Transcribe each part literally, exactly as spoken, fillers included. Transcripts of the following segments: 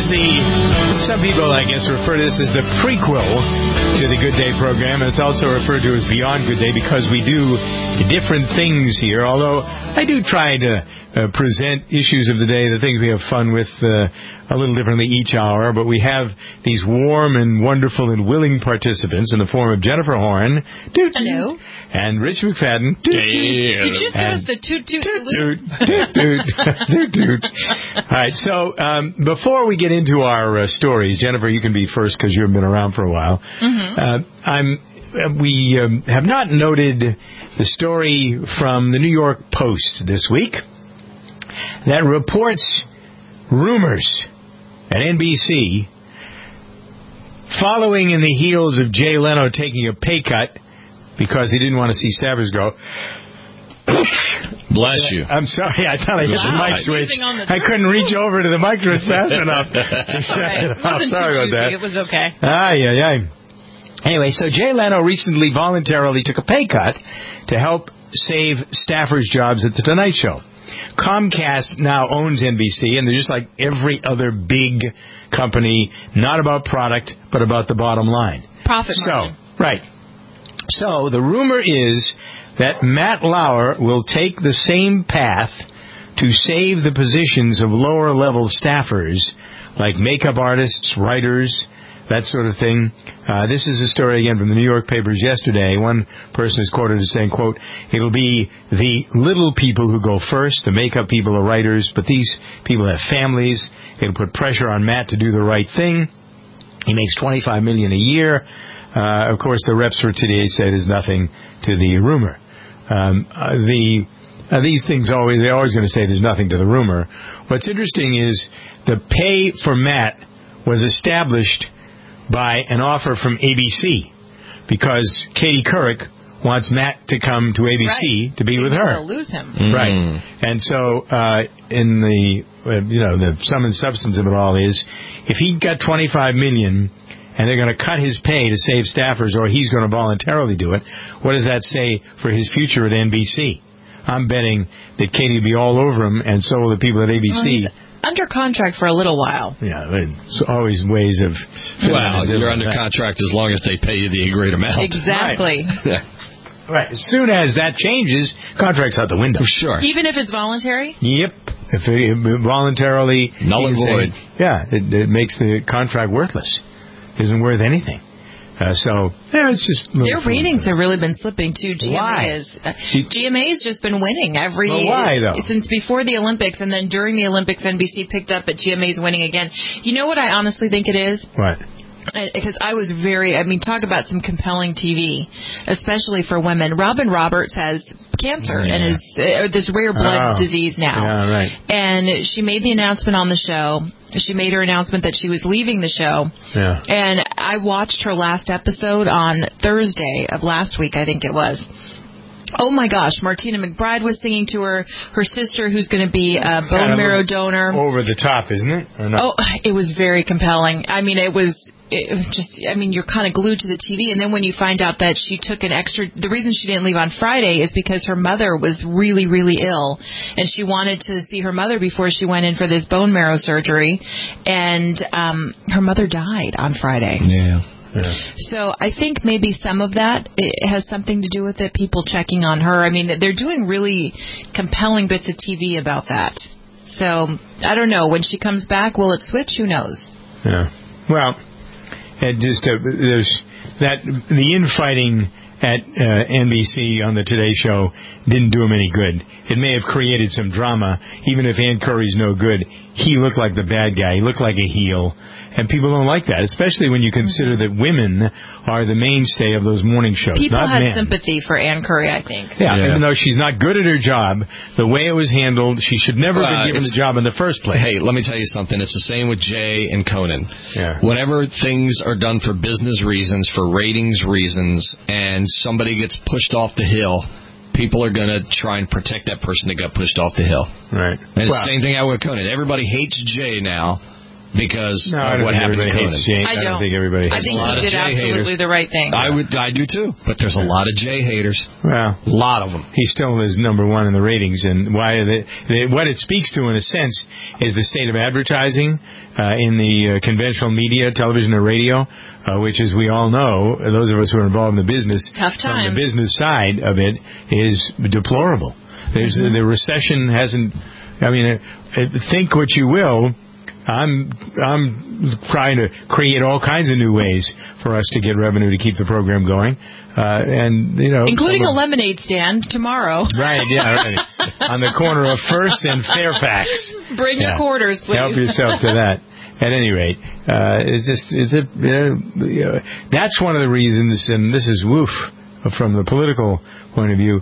the, some people, I guess, refer to this as the prequel to the Good Day program, and it's also referred to as Beyond Good Day because we do different things here, although I do try to uh, present issues of the day, the things we have fun with, uh, a little differently each hour, but we have these warm and wonderful and willing participants in the form of Jennifer Horn. Doot, Hello. And Rich McFadden. Doot, Did you just give us the toot-toot salute? Doot, doot, doot, doot. All right, so um, before we get into our uh, stories, Jennifer, you can be first because you've been around for a while. Mm-hmm. Uh, I'm. Uh, we um, have not noted the story from the New York Post this week that reports rumors at N B C following in the heels of Jay Leno taking a pay cut because he didn't want to see staffers go. Bless you. I'm sorry. I thought I hit the Wow. mic switch. The I couldn't reach over to the mic switch fast enough. Right. I'm sorry about that. It was okay. Ah, yeah, yeah. Anyway, so Jay Leno recently voluntarily took a pay cut to help save staffers' jobs at The Tonight Show. Comcast now owns N B C, and they're just like every other big company, not about product, but about the bottom line. Profit margin. So, right. So, the rumor is that Matt Lauer will take the same path to save the positions of lower-level staffers, like makeup artists, writers, that sort of thing. Uh, this is a story, again, from the New York papers yesterday. One person is quoted as saying, quote, it'll be the little people who go first, the makeup people or writers, but these people have families. It'll put pressure on Matt to do the right thing. He makes twenty-five million dollars a year. Uh, of course, the reps for today say there's nothing to the rumor. Um, uh, the uh, these things always, they're always going to say there's nothing to the rumor. What's interesting is the pay for Matt was established by an offer from A B C because Katie Couric wants Matt to come to A B C right. to be Maybe with her. They'll lose him. Mm. Right. And so, uh, in the, uh, you know, the sum and substance of it all is, if he got twenty-five million dollars and they're going to cut his pay to save staffers, or he's going to voluntarily do it, what does that say for his future at N B C? I'm betting that Katie will be all over him, and so will the people at A B C. Well, under contract for a little while. Yeah, it's always ways of... Well, you're under contract as long as they pay you the agreed amount. Exactly. Right. Right. As soon as that changes, contract's out the window. Sure. Even if it's voluntary? Yep. If it, it voluntarily... Null and void. Yeah, it, it makes the contract worthless. Isn't worth anything. Uh, so, yeah, it's just... Their ratings have really been slipping, too. G M A Why? is. Uh, G M A's just been winning every... Well, why, though? Since before the Olympics, and then during the Olympics, N B C picked up, but G M A's winning again. You know what I honestly think it is? What? Because I was very, I mean, talk about some compelling T V, especially for women. Robin Roberts has cancer yeah. and is uh, this rare blood oh. disease now. Yeah, right. And she made the announcement on the show. She made her announcement that she was leaving the show. Yeah. And I watched her last episode on Thursday of last week, I think it was. Oh, my gosh. Martina McBride was singing to her. Her sister, who's going to be a bone marrow donor. Over the top, isn't it? Or not? Oh, it was very compelling. I mean, it was... It was just, I mean, you're kind of glued to the T V, and then when you find out that she took an extra, the reason she didn't leave on Friday is because her mother was really, really ill, and she wanted to see her mother before she went in for this bone marrow surgery, and um, her mother died on Friday. Yeah. Yeah. So I think maybe some of that it has something to do with it, people checking on her. I memean, they're doing really compelling bits of T V about that. So, I don't know. When she comes back, will it switch? Who knows? Yeah. Well... And just uh, there's that the infighting at uh, N B C on the Today Show didn't do him any good. It may have created some drama. Even if Ann Curry's no good, he looked like the bad guy. He looked like a heel. And people don't like that, especially when you consider that women are the mainstay of those morning shows, People not had men. sympathy for Ann Curry, I think. Yeah, Yeah, even though she's not good at her job, the way it was handled, she should never have Uh, been given the job in the first place. Hey, let me tell you something. It's the same with Jay and Conan. Yeah. Whenever things are done for business reasons, for ratings reasons, and somebody gets pushed off the hill, people are going to try and protect that person that got pushed off the hill. Right. And it's Well, the same thing out with Conan. Everybody hates Jay now because no, of what happened to Conan. I don't. I don't think everybody I hates think he did absolutely the right thing. I would, I do too. But there's a lot of Jay haters. Well, a lot of them. He still is number one in the ratings, and why? They, they, what it speaks to, in a sense, is the state of advertising uh, in the uh, conventional media, television and radio, uh, which, as we all know, those of us who are involved in the business, tough time. From the business side of it, is deplorable. There's mm-hmm. the recession hasn't. I mean, uh, think what you will. I'm I'm trying to create all kinds of new ways for us to get revenue to keep the program going, uh, and you know, including a lemonade stand tomorrow. Right? Yeah, right. On the corner of First and Fairfax. Bring yeah. your quarters, please. Help yourself to that. At any rate, uh, it's just it's a uh, that's one of the reasons, and this is woof from the political point of view.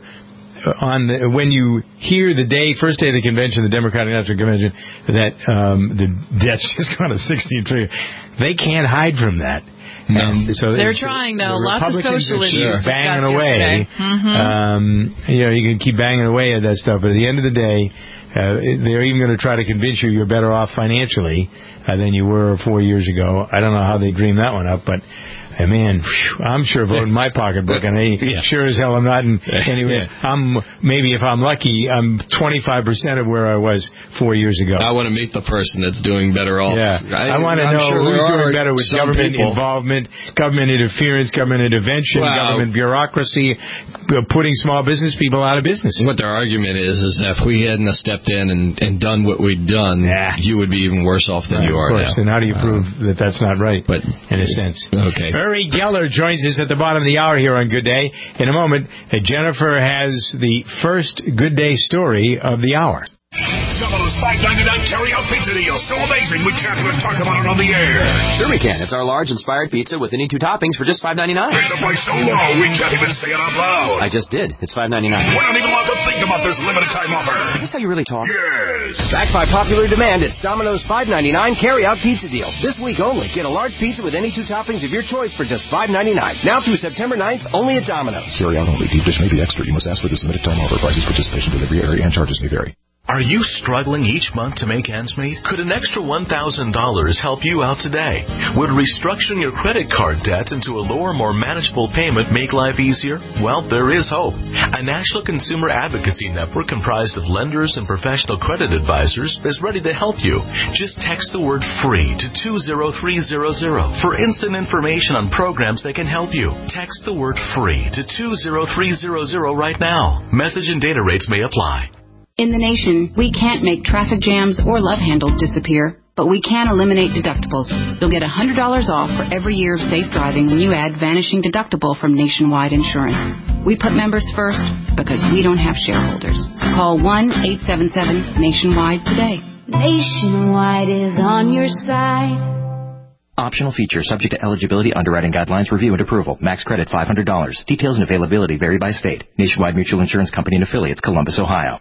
On the, when you hear the day, first day of the convention, the Democratic National Convention, that um, the debt's just gone to sixteen trillion dollars, they can't hide from that. No. And so they're trying, though. The Lots of social issues banging away. Mm-hmm. Um, you know, you can keep banging away at that stuff, but at the end of the day, uh, they're even going to try to convince you you're better off financially uh, than you were four years ago. I don't know how they dreamed that one up, but. And man, whew, I'm sure voting my pocketbook, and I yeah. sure as hell I'm not. In, anyway, yeah. I'm maybe if I'm lucky, I'm twenty-five percent of where I was four years ago. I want to meet the person that's doing better off. Yeah, I, I want to know sure who's doing better with government people. involvement, government interference, government intervention, wow. government bureaucracy, putting small business people out of business. What their argument is is that if we hadn't stepped in and, and done what we'd done, yeah. you would be even worse off than right, you are of course. now. And how do you prove uh, that that's not right? But in a sense, okay. Uri Geller joins us at the bottom of the hour here on Good Day. In a moment, uh, Jennifer has the first Good Day story of the hour. Domino's five ninety-nine carry-out pizza deal. So amazing, we can't even talk about it on the air. Sure we can. It's our large inspired pizza with any two toppings for just five ninety-nine. Raise the price so low, we can't even say it out loud. I just did. It's five ninety-nine. We don't even want to think about this limited time offer. Is this how you really talk? Yes. Backed by popular demand, it's Domino's five ninety-nine carry-out pizza deal. This week only. Get a large pizza with any two toppings of your choice for just five ninety-nine. Now through September ninth, only at Domino's. Carry-out only. Deep dish may be extra. You must ask for this limited time offer. Prices, participation, delivery area, and charges may vary. Are you struggling each month to make ends meet? Could an extra one thousand dollars help you out today? Would restructuring your credit card debt into a lower, more manageable payment make life easier? Well, there is hope. A national consumer advocacy network comprised of lenders and professional credit advisors is ready to help you. Just text the word FREE to two zero three zero zero for instant information on programs that can help you. Text the word FREE to two zero three zero zero right now. Message and data rates may apply. In the nation, we can't make traffic jams or love handles disappear, but we can eliminate deductibles. You'll get one hundred dollars off for every year of safe driving when you add Vanishing Deductible from Nationwide Insurance. We put members first because we don't have shareholders. Call one eight seven seven Nationwide today. Nationwide is on your side. Optional feature subject to eligibility, underwriting guidelines, review, and approval. Max credit five hundred dollars. Details and availability vary by state. Nationwide Mutual Insurance Company and affiliates, Columbus, Ohio.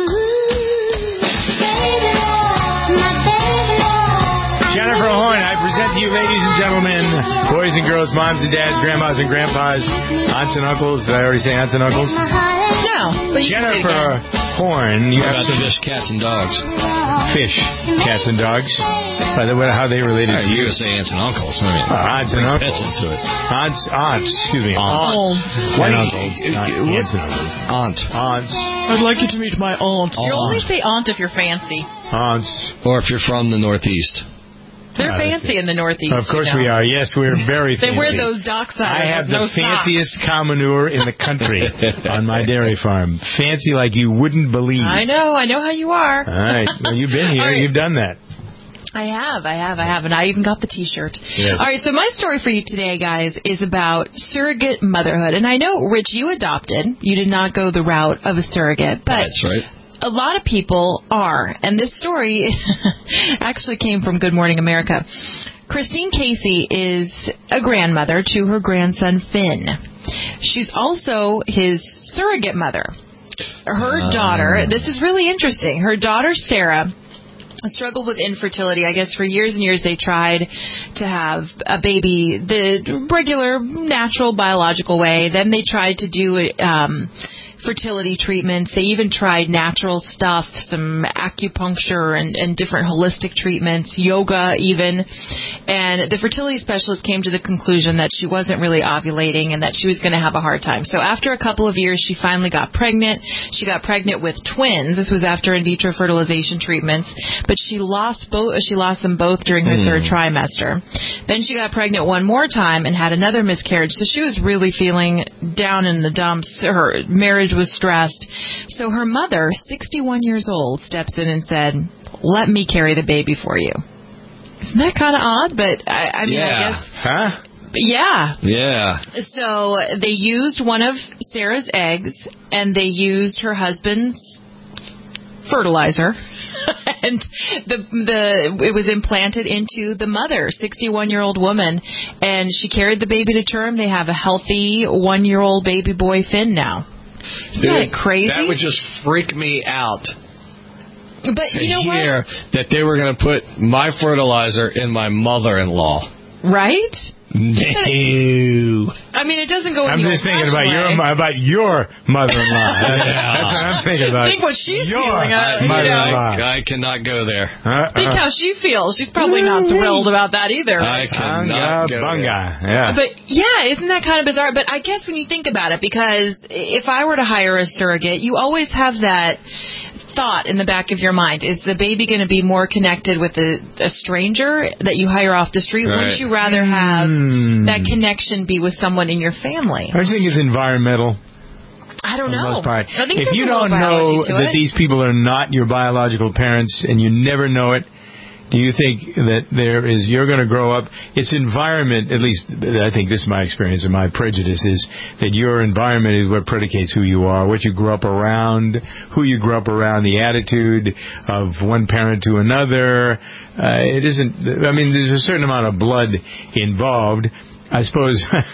Jennifer Horn, I present to you, ladies and gentlemen, boys and girls, moms and dads, grandmas and grandpas, aunts and uncles. Did I already say aunts and uncles? No. Jennifer Horn. You What have about some fish, cats, and dogs? fish, cats, and dogs. By the way, how are they related Right, to you? you say aunts and uncles. I mean, Uh, aunts and bring uncles. pets into it. Aunts, aunts, excuse me, aunts. Aunts. And uncles, not aunts and uncles. Aunt. Aunts. I'd like you to meet my aunt. You only say aunt if you're fancy. Aunts. Or if you're from the Northeast. They're Uh, fancy in the Northeast. Of course you know. we are. Yes, we're very They fancy. wear those docksiders I have with the no fanciest socks. cow manure in the country on my dairy farm. Fancy like you wouldn't believe. I know. I know how you are. All right. Well, you've been here. All right. You've done that. I have, I have, I have, and I even got the T-shirt. Yes. All right, so my story for you today, guys, is about surrogate motherhood. And I know, Rich, you adopted. You did not go the route of a surrogate. But That's right. a lot of people are. And this story actually came from Good Morning America. Christine Casey is a grandmother to her grandson, Finn. She's also his surrogate mother. Her Uh. daughter, this is really interesting, her daughter, Sarah, struggled with infertility. I guess for years and years they tried to have a baby the regular, natural, biological way. Then they tried to do it, um, fertility treatments. They even tried natural stuff, some acupuncture and, and different holistic treatments, yoga even. And the fertility specialist came to the conclusion that she wasn't really ovulating and that she was going to have a hard time. So after a couple of years, she finally got pregnant. She got pregnant with twins. This was after in vitro fertilization treatments. But she lost both. She lost them both during her mm. third trimester. Then she got pregnant one more time and had another miscarriage. So she was really feeling down in the dumps. Her marriage was stressed. So her mother, sixty-one years old, steps in and said, "Let me carry the baby for you." Isn't that kind of odd? But I, I mean, yeah. I guess. Huh? Yeah. Yeah. So they used one of Sarah's eggs, and they used her husband's fertilizer. And the the it was implanted into the mother, sixty-one-year-old woman, and she carried the baby to term. They have a healthy one-year-old baby boy, Finn, now. Isn't Dude, that crazy? That would just freak me out. But to you know hear what? that they were going to put my fertilizer in my mother-in-law. Right? No. I mean, it doesn't go in I'm the just thinking about way. your about your mother-in-law. That's, that's what I'm thinking about. Think what she's your feeling. Uh, you mother-in-law. know. I cannot go there. Uh-uh. Think how she feels. She's probably not thrilled about that either. I cannot go bunga. there. Yeah. But yeah, isn't that kind of bizarre? But I guess when you think about it, because if I were to hire a surrogate, you always have that thought in the back of your mind, is the baby going to be more connected with a, a stranger that you hire off the street? Right. Wouldn't you rather have mm. that connection be with someone in your family? I think it's environmental. I don't for the know. most part. I think if there's you a little don't know biology to that it. these people are not your biological parents and you never know it, do you think that there is, you're going to grow up, its environment, at least I think this is my experience and my prejudice, is that your environment is what predicates who you are, what you grew up around, who you grew up around, the attitude of one parent to another. Uh, it isn't, I mean, there's a certain amount of blood involved. I suppose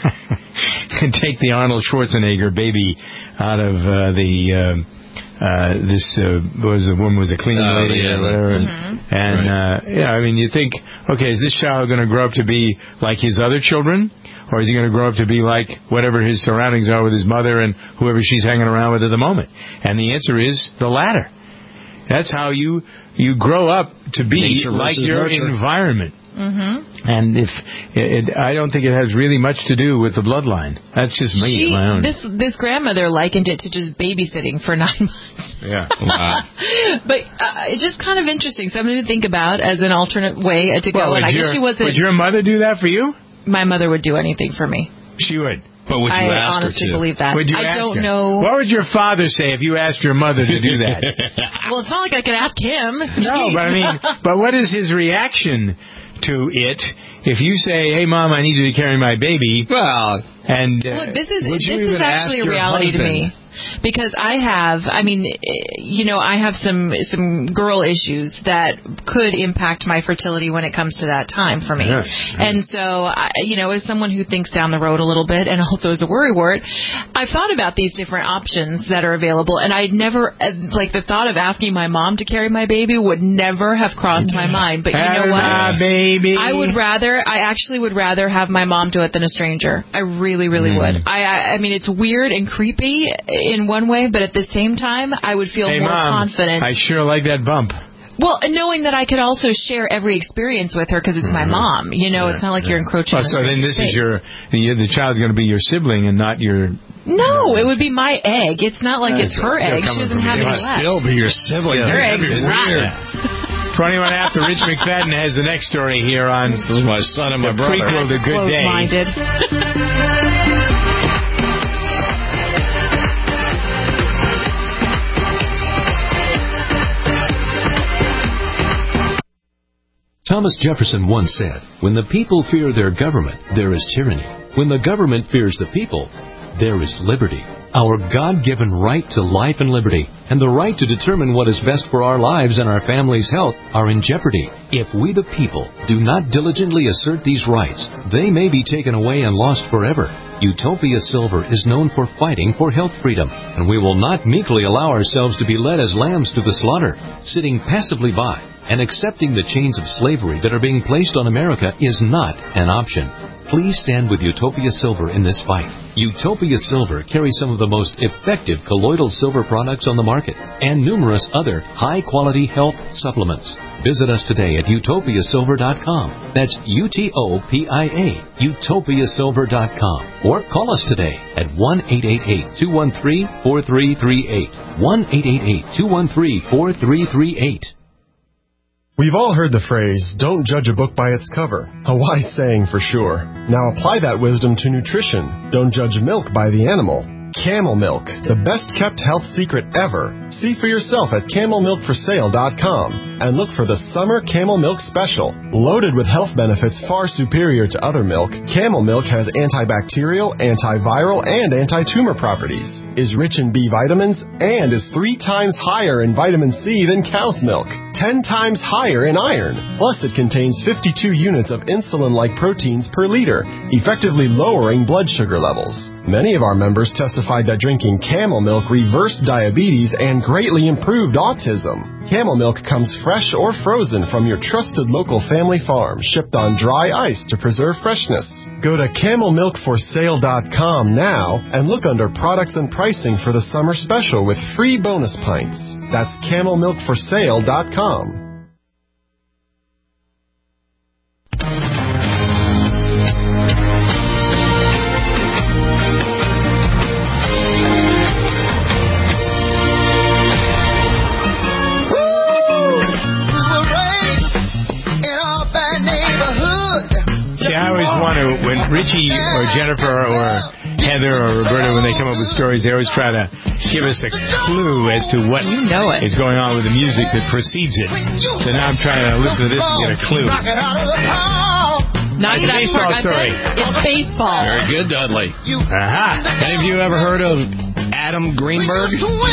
take the Arnold Schwarzenegger baby out of uh, the... Uh, Uh, this uh, was the woman was a cleaning uh, lady yeah. or whatever, mm-hmm. and right. uh, yeah, I mean, you think, okay, is this child going to grow up to be like his other children, or is he going to grow up to be like whatever his surroundings are with his mother and whoever she's hanging around with at the moment? And the answer is the latter. That's how you you grow up to be Nature like your nurture. environment. Mm-hmm. And if it, it, I don't think it has really much to do with the bloodline. That's just me, she, my own. This this grandmother likened it to just babysitting for nine months. Yeah. Wow. But uh, it's just kind of interesting, something to think about as an alternate way to go. Well, And I your, guess she wasn't. Would your mother do that for you? My mother would do anything for me. She would. But would you I ask honestly her to? believe that. Would you I ask don't her? know. What would your father say if you asked your mother to do that? Well, it's not like I could ask him. No, but I mean, but what is his reaction to it if you say, "Hey, Mom, I need you to carry my baby"? Well, and uh, Look, this is would this you is even actually ask a your reality to husband? me. Because I have, I mean, you know, I have some some girl issues that could impact my fertility when it comes to that time for me. Yeah, yeah. And so, I, you know, as someone who thinks down the road a little bit and also is a worrywart, I've thought about these different options that are available. And I'd never, like, the thought of asking my mom to carry my baby would never have crossed my mind. But you know what? Ah, baby. I would rather, I actually would rather have my mom do it than a stranger. I really, really Mm. would. I, I, I mean, it's weird and creepy in one way, but at the same time, I would feel Hey, more Mom, confident. I sure like that bump. Well, and knowing that I could also share every experience with her because it's Mm-hmm. my mom. You know, Yeah, it's not like yeah. you're encroaching. Oh, on so her then this space. is your the, the child's going to be your sibling and not your. No, it would be my egg. It's not like Uh, it's her still egg. She coming doesn't from have you. any It must left. still be your sibling. Her That's eggs is weird. rotten. twenty-one after Rich McFadden has the next story here on This is my son and my the brother. prequel to Good Day. Close-minded. Thomas Jefferson once said, "When the people fear their government, there is tyranny. When the government fears the people, there is liberty." Our God-given right to life and liberty, and the right to determine what is best for our lives and our family's health, are in jeopardy. If we the people do not diligently assert these rights, they may be taken away and lost forever. Utopia Silver is known for fighting for health freedom, and we will not meekly allow ourselves to be led as lambs to the slaughter. Sitting passively by and accepting the chains of slavery that are being placed on America is not an option. Please stand with Utopia Silver in this fight. Utopia Silver carries some of the most effective colloidal silver products on the market and numerous other high-quality health supplements. Visit us today at utopia silver dot com. That's U T O P I A, utopia silver dot com. Or call us today at one eight eight eight, two one three, four three three eight. one eight eight eight, two one three, four three three eight. We've all heard the phrase, don't judge a book by its cover. A wise saying for sure. Now apply that wisdom to nutrition. Don't judge milk by the animal. Camel Milk, the best-kept health secret ever. See for yourself at camel milk for sale dot com and look for the Summer Camel Milk Special. Loaded with health benefits far superior to other milk, Camel Milk has antibacterial, antiviral, and anti-tumor properties, is rich in B vitamins, and is three times higher in vitamin C than cow's milk, ten times higher in iron. Plus, it contains fifty-two units of insulin-like proteins per liter, effectively lowering blood sugar levels. Many of our members testified that drinking Camel Milk reversed diabetes and greatly improved autism. Camel Milk comes fresh or frozen from your trusted local family farm, shipped on dry ice to preserve freshness. Go to camel milk for sale dot com now and look under products and pricing for the summer special with free bonus pints. That's camel milk for sale dot com. When Richie or Jennifer or Heather or Roberta, when they come up with stories, they always try to give us a clue as to what you know it. is going on with the music that precedes it. So now I'm trying to listen to this and get a clue. Not it's a baseball story. It's baseball. Very good, Dudley. Aha. Any of you ever heard of Adam Greenberg?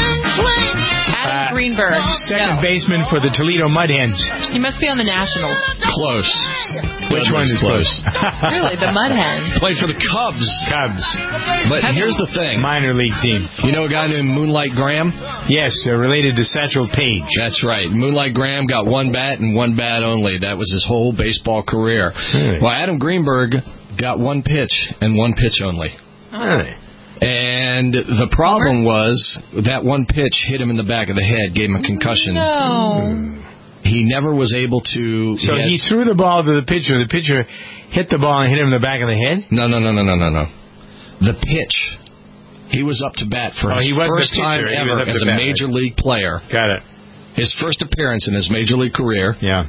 Adam uh, Greenberg. Second no. baseman for the Toledo Mud Hens. He must be on the Nationals. Close. Which one is close? Really, the Mud Hens. Played for the Cubs. Cubs. But Have here's you? the thing. Minor league team. You know a guy named Moonlight Graham? Yes, uh, related to Satchel Paige. That's right. Moonlight Graham got one bat and one bat only. That was his whole baseball career. Really? Well, Adam Greenberg got one pitch and one pitch only. Really? And the problem was that one pitch hit him in the back of the head, gave him a concussion. No. He never was able to... So he, he threw the ball to the pitcher. The pitcher hit the ball and hit him in the back of the head? No, no, no, no, no, no, no. The pitch. He was up to bat for oh, his he was first time ever as a bat. major league player. Got it. His first appearance in his major league career. Yeah.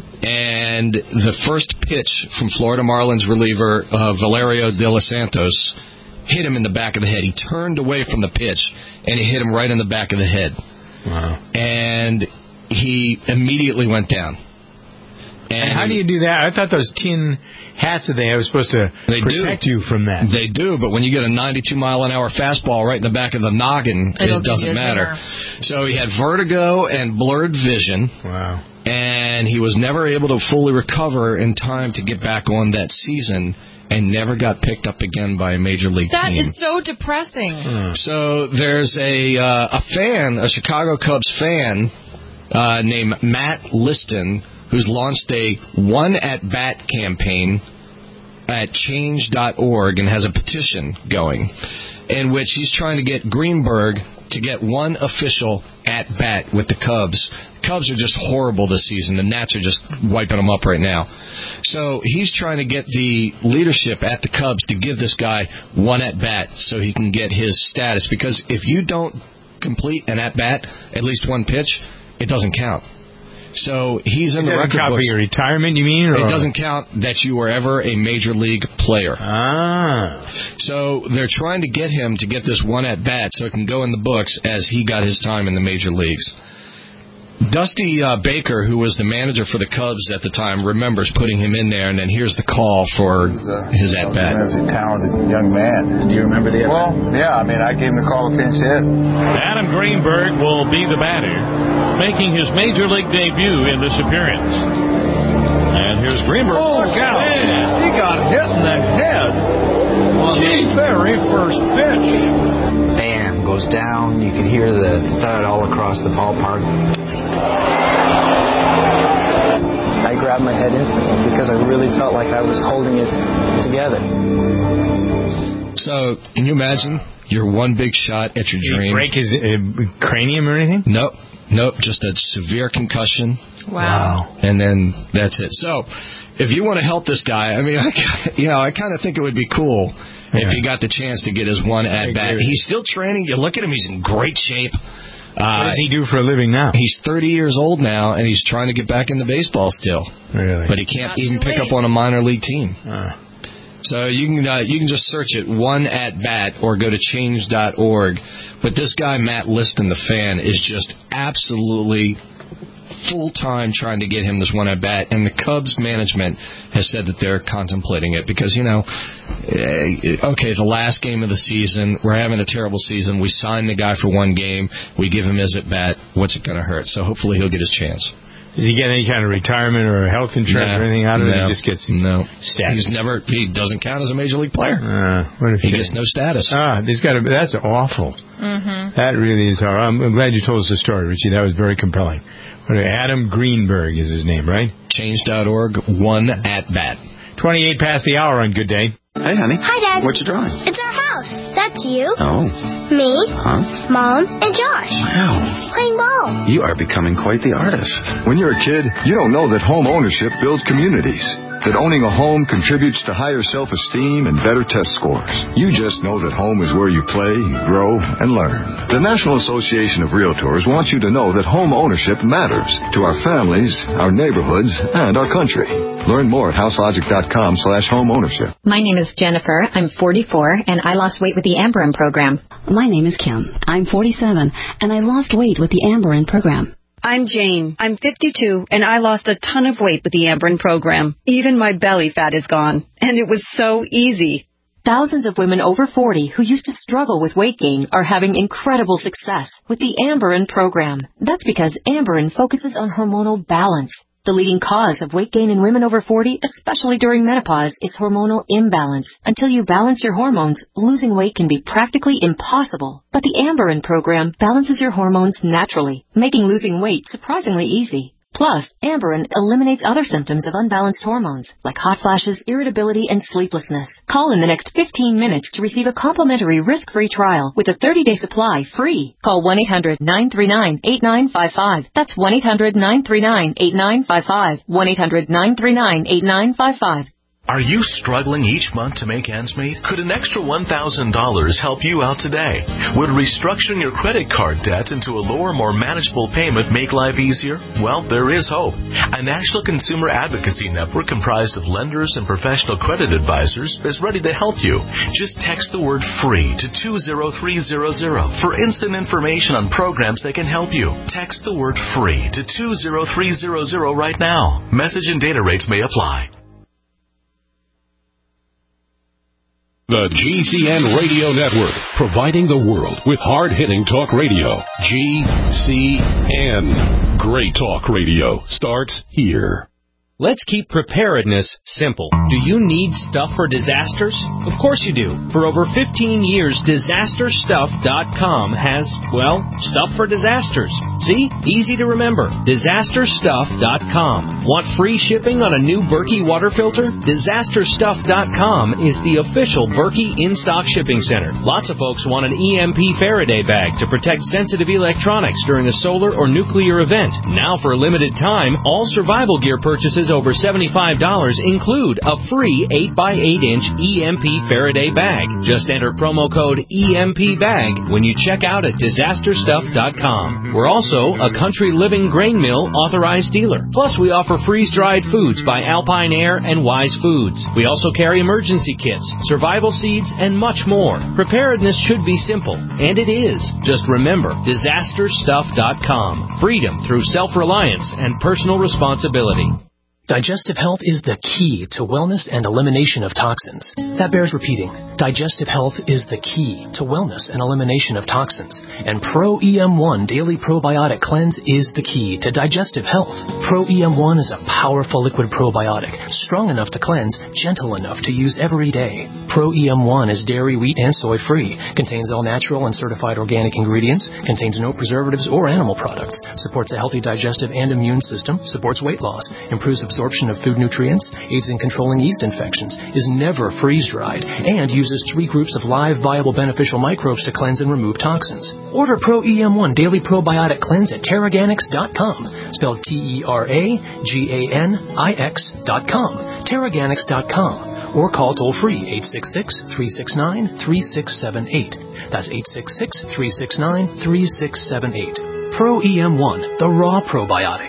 And the first pitch from Florida Marlins reliever uh, Valerio De Los Santos hit him in the back of the head. He turned away from the pitch, and it hit him right in the back of the head. Wow. And he immediately went down. And, and how do you do that? I thought those tin hats that they have were supposed to they protect do. you from that. They do, but when you get a ninety-two mile an hour fastball right in the back of the noggin, It'll it doesn't matter. There. So he had vertigo and blurred vision. Wow. And he was never able to fully recover in time to get back on that season, and never got picked up again by a major league that team. That is so depressing. Hmm. So there's a uh, a fan, a Chicago Cubs fan uh, named Matt Liston, who's launched a one-at-bat campaign at change dot org and has a petition going in which he's trying to get Greenberg to get one official at-bat with the Cubs. Cubs are just horrible this season. The Nats are just wiping them up right now. So he's trying to get the leadership at the Cubs to give this guy one at-bat so he can get his status. Because if you don't complete an at-bat, at least one pitch, it doesn't count. So he's in it the record count books. For your retirement, you mean? Or? It doesn't count that you were ever a major league player. Ah. So they're trying to get him to get this one at-bat so it can go in the books as he got his time in the major leagues. Dusty uh, Baker, who was the manager for the Cubs at the time, remembers putting him in there, and then here's the call for He's a, his at-bat. He's a talented young man. Do you remember the at-bat? Well, yeah, I mean, I gave him the call to pinch hit. Adam Greenberg will be the batter, making his major league debut in this appearance. And here's Greenberg. Oh, Look out. Man, he got hit in the head on the very first pitch. Bam, goes down. You can hear the thud all across the ballpark. I grabbed my head instantly because I really felt like I was holding it together. So, can you imagine your one big shot at your Did dream? he break his uh, cranium or anything? Nope. Nope. Just a severe concussion. Wow. And then that's it. So, if you want to help this guy, I mean, I, you know, I kind of think it would be cool yeah. if he got the chance to get his one at bat. He's still training. You look at him; he's in great shape. Uh, what does he do for a living now? He's thirty years old now, and he's trying to get back into baseball still. Really? But he can't Not even pick late. up on a minor league team. Uh. So you can uh, you can just search it, one at bat, or go to change dot org. But this guy, Matt Liston, the fan, is just absolutely full-time trying to get him this one at bat, and the Cubs management has said that they're contemplating it because, you know, okay, the last game of the season, we're having a terrible season, we signed the guy for one game, we give him his at bat, what's it going to hurt? So hopefully he'll get his chance. Does he get any kind of retirement or health insurance no, or anything out of no, it? He just gets no status. He's never. He doesn't count as a major league player. Uh, what if he he gets no status. Ah, there's got to. That's awful. Mm-hmm. That really is hard. I'm, I'm glad you told us the story, Richie. That was very compelling. Adam Greenberg is his name, right? change dot org. One at bat. Twenty-eight past the hour on Good Day. Hey, honey. Hi, Dad. What you drawing? It's our house. That's you. Oh. Me. Huh? Mom and Josh. Wow. Playing ball. You are becoming quite the artist. When you're a kid, you don't know that home ownership builds communities. That owning a home contributes to higher self-esteem and better test scores. You just know that home is where you play, grow, and learn. The National Association of Realtors wants you to know that home ownership matters to our families, our neighborhoods, and our country. Learn more at houselogic.com slash home ownership. My name is Jennifer. I'm forty-four, and I lost weight with the Amberin program. My name is Kim. I'm forty-seven, and I lost weight with the Amberin program. I'm Jane. I'm fifty-two, and I lost a ton of weight with the Amberin program. Even my belly fat is gone, and it was so easy. Thousands of women over forty who used to struggle with weight gain are having incredible success with the Amberin program. That's because Amberin focuses on hormonal balance. The leading cause of weight gain in women over forty, especially during menopause, is hormonal imbalance. Until you balance your hormones, losing weight can be practically impossible. But the Amberin program balances your hormones naturally, making losing weight surprisingly easy. Plus, Amberin eliminates other symptoms of unbalanced hormones, like hot flashes, irritability, and sleeplessness. Call in the next fifteen minutes to receive a complimentary risk-free trial with a thirty-day supply free. Call one eight hundred nine three nine eight nine five five. That's one eight hundred nine three nine eight nine five five. one eight hundred nine three nine eight nine five five. Are you struggling each month to make ends meet? Could an extra one thousand dollars help you out today? Would restructuring your credit card debt into a lower, more manageable payment make life easier? Well, there is hope. A national consumer advocacy network comprised of lenders and professional credit advisors is ready to help you. Just text the word FREE to two zero three zero zero for instant information on programs that can help you. Text the word FREE to two zero three zero zero right now. Message and data rates may apply. The G C N Radio Network, providing the world with hard-hitting talk radio. G C N. Great talk radio starts here. Let's keep preparedness simple. Do you need stuff for disasters? Of course you do. For over fifteen years, disaster stuff dot com has, well, stuff for disasters. See? Easy to remember. disaster stuff dot com. Want free shipping on a new Berkey water filter? disaster stuff dot com is the official Berkey in-stock shipping center. Lots of folks want an E M P Faraday bag to protect sensitive electronics during a solar or nuclear event. Now for a limited time, all survival gear purchases over seventy-five dollars include a free eight by eight inch E M P Faraday bag. Just enter promo code E M P bag when you check out at disaster stuff dot com. We're also a Country Living Grain Mill authorized dealer. Plus, we offer freeze-dried foods by Alpine Air and Wise Foods. We also carry emergency kits, survival seeds, and much more. Preparedness should be simple, and it is. Just remember, disaster stuff dot com. Freedom through self-reliance and personal responsibility. Digestive health is the key to wellness and elimination of toxins. That bears repeating. Digestive health is the key to wellness and elimination of toxins. And Pro E M one Daily Probiotic Cleanse is the key to digestive health. Pro E M one is a powerful liquid probiotic, strong enough to cleanse, gentle enough to use every day. Pro E M one is dairy, wheat, and soy-free, contains all natural and certified organic ingredients, contains no preservatives or animal products, supports a healthy digestive and immune system, supports weight loss, improves absorption of food nutrients, aids in controlling yeast infections, is never freeze-dried, and uses three groups of live, viable, beneficial microbes to cleanse and remove toxins. Order Pro E M one Daily Probiotic Cleanse at Terraganics dot com, spelled T E R A G A N I X dot com, Terraganics dot com, or call toll-free eight six six, three six nine, three six seven eight. That's eight six six, three six nine, three six seven eight. Pro E M one, the raw probiotic.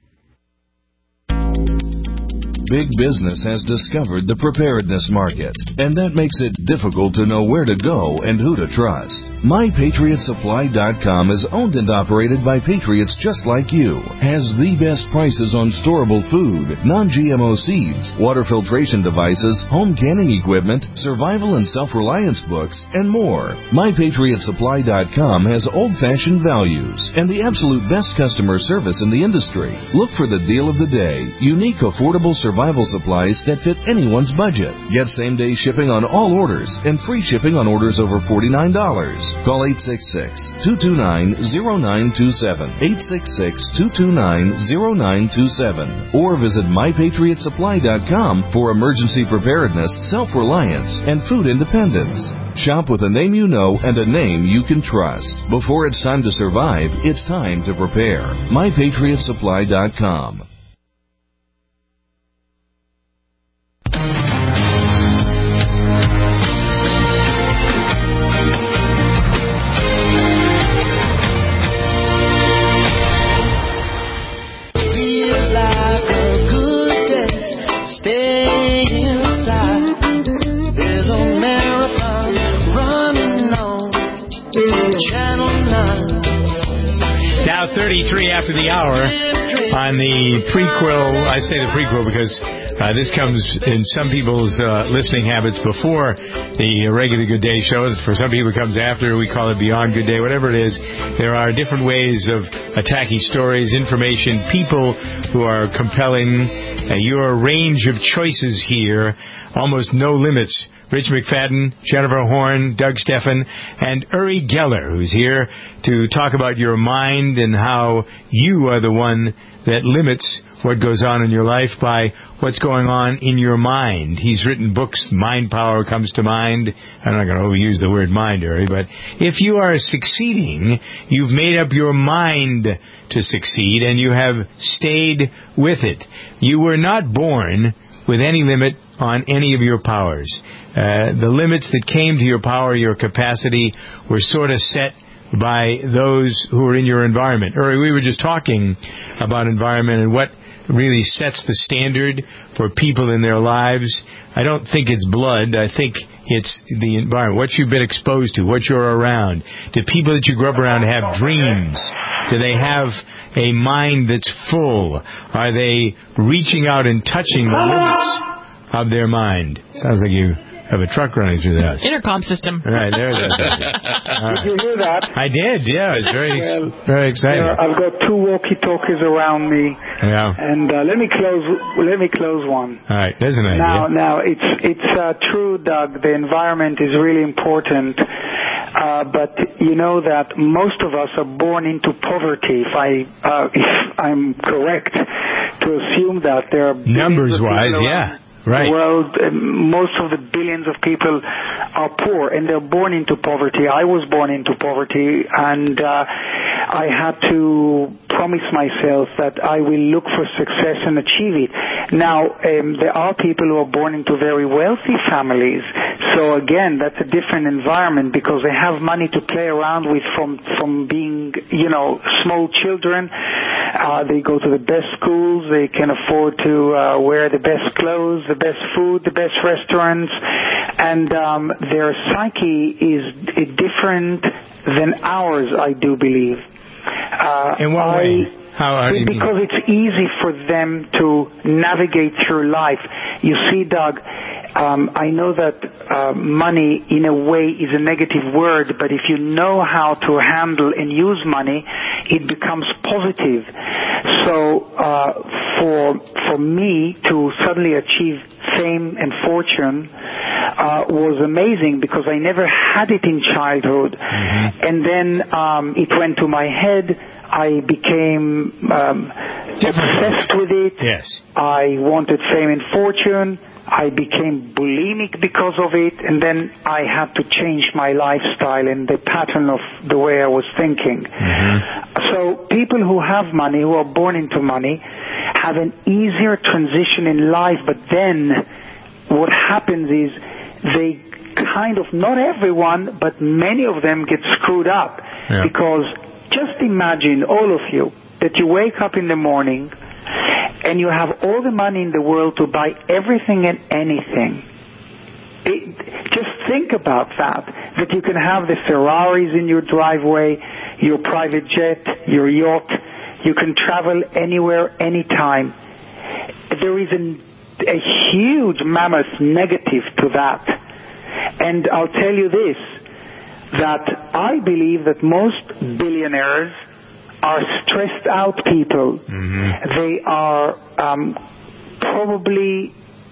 Big business has discovered the preparedness market, and that makes it difficult to know where to go and who to trust. My Patriot Supply dot com is owned and operated by patriots just like you, has the best prices on storable food, non-G M O seeds, water filtration devices, home canning equipment, survival and self-reliance books, and more. My Patriot Supply dot com has old-fashioned values and the absolute best customer service in the industry. Look for the deal of the day, unique, affordable survival supplies that fit anyone's budget. Get same-day shipping on all orders and free shipping on orders over forty-nine dollars. Call eight six six, two two nine, zero nine two seven, eight six six, two two nine, zero nine two seven, or visit My Patriot Supply dot com for emergency preparedness, self-reliance, and food independence. Shop with a name you know and a name you can trust. Before it's time to survive, it's time to prepare. My Patriot Supply dot com. Now thirty-three after the hour on the prequel. I say the prequel because uh, this comes in some people's uh, listening habits before the regular Good Day shows. For some people it comes after. We call it Beyond Good Day, whatever it is. There are different ways of attacking stories, information, people who are compelling. Uh, your range of choices here, almost no limits. Rich McFadden, Jennifer Horn, Doug Steffen, and Uri Geller, who's here to talk about your mind and how you are the one that limits what goes on in your life by what's going on in your mind. He's written books. Mind Power comes to mind. I'm not going to overuse the word mind, Uri, but if you are succeeding, you've made up your mind to succeed, and you have stayed with it. You were not born with any limit on any of your powers. Uh, the limits that came to your power, your capacity, were sort of set by those who are in your environment. Uri, we were just talking about environment and what really sets the standard for people in their lives. I don't think it's blood. I think it's the environment, what you've been exposed to, what you're around. Do people that you grew up around have dreams? Do they have a mind that's full? Are they reaching out and touching the limits of their mind? Sounds like you have a truck running through the house. Intercom system. Right, there's that. Right. Did you hear that? I did, yeah. It was very, well, very exciting. You know, I've got two walkie-talkies around me. Yeah. And uh, let me close. Let me close one. All right, there's an idea. Now, now it's it's uh, true, Doug. The environment is really important. Uh, but you know that most of us are born into poverty. If I uh, if I'm correct to assume that there are numbers-wise, yeah. Right. Well, most of the billions of people are poor, and they're born into poverty. I was born into poverty, and uh, I had to promise myself that I will look for success and achieve it. Now, um, there are people who are born into very wealthy families, so again, that's a different environment because they have money to play around with from from being, you know, small children. Uh, they go to the best schools. They can afford to uh, wear the best clothes, the best food, the best restaurants, and um, their psyche is different than ours, I do believe. Uh, In what I, way? How, how do you because mean? It's easy for them to navigate through life. You see, Doug, Um, I know that uh, money, in a way, is a negative word, but if you know how to handle and use money, it becomes positive. So uh, for for me to suddenly achieve fame and fortune uh, was amazing because I never had it in childhood. Mm-hmm. And then um, it went to my head. I became um, obsessed with it. Yes. I wanted fame and fortune. I became bulimic because of it, and then I had to change my lifestyle and the pattern of the way I was thinking. Mm-hmm. So people who have money, who are born into money, have an easier transition in life, but then what happens is they kind of, not everyone, but many of them get screwed up. Yeah. Because just imagine, all of you, that you wake up in the morning and you have all the money in the world to buy everything and anything. It, just think about that, that you can have the Ferraris in your driveway, your private jet, your yacht. You can travel anywhere, anytime. There is an, a huge mammoth negative to that. And I'll tell you this, that I believe that most billionaires are stressed out people. Mm-hmm. They are um, probably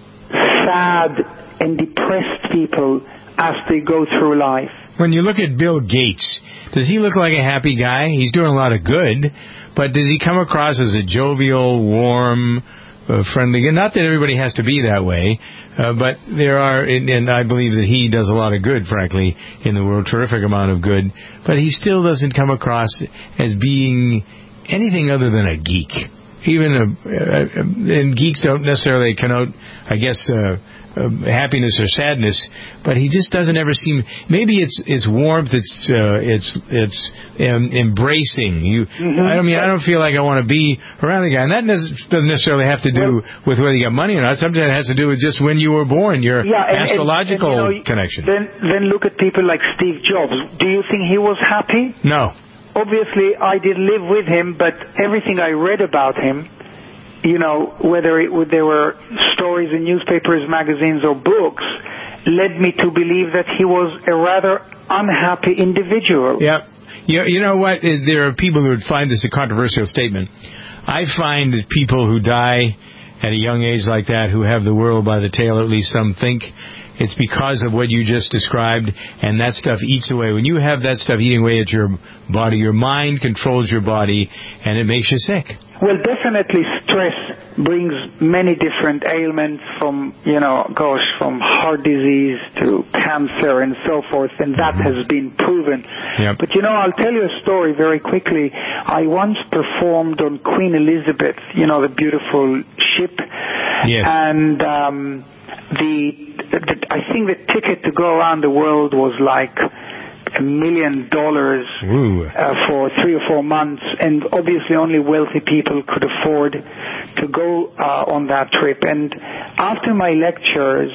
sad and depressed people as they go through life. When you look at Bill Gates, does he look like a happy guy? He's doing a lot of good, but does he come across as a jovial, warm, uh, friendly? And not that everybody has to be that way, uh, but there are, and, and I believe that he does a lot of good, frankly, in the world, terrific amount of good, but he still doesn't come across as being anything other than a geek. Even a, uh, and geeks don't necessarily connote, I guess, uh, uh, happiness or sadness, but he just doesn't ever seem. Maybe it's it's warmth, it's uh, it's it's um, embracing. You, mm-hmm. I mean, I don't feel like I want to be around the guy, and that doesn't necessarily have to do well, with whether you got money or not. Sometimes it has to do with just when you were born, your yeah, and, astrological and, and, you know, connection. Then then look at people like Steve Jobs. Do you think he was happy? No. Obviously, I didn't live with him, but everything I read about him, you know, whether it, there were stories in newspapers, magazines, or books, led me to believe that he was a rather unhappy individual. Yeah. You, you know what? There are people who would find this a controversial statement. I find that people who die at a young age like that, who have the world by the tail, at least some think, it's because of what you just described, and that stuff eats away. When you have that stuff eating away at your body, your mind controls your body, and it makes you sick. Well, definitely stress brings many different ailments from, you know, gosh, from heart disease to cancer and so forth, and that mm-hmm. has been proven. Yep. But, you know, I'll tell you a story very quickly. I once performed on Queen Elizabeth, you know, the beautiful ship. Yes. And um, the, the, I think the ticket to go around the world was like a million dollars uh, for three or four months, and obviously only wealthy people could afford to go uh, on that trip. And after my lectures,